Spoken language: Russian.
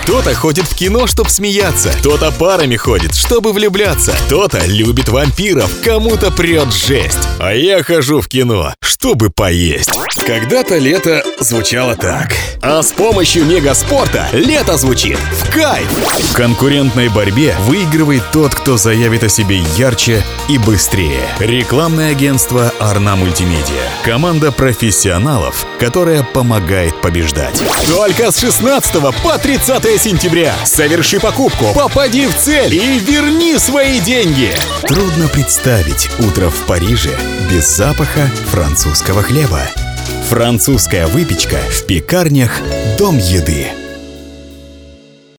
Кто-то ходит в кино, чтобы смеяться, кто-то парами ходит, чтобы влюбляться, кто-то любит вампиров, кому-то прет жесть. А я хожу в кино, чтобы поесть. Когда-то лето звучало так. А с помощью Мегаспорта лето звучит в кайф. В конкурентной борьбе выигрывает тот, кто заявит о себе ярче и быстрее. Рекламное агентство «Арна Мультимедиа». Команда профессионалов, которая помогает побеждать. Только с 16 по 30 сентября. Соверши покупку, попади в цель и верни свои деньги. Трудно представить утро в Париже без запаха французского хлеба. Французская выпечка в пекарнях «Дом еды».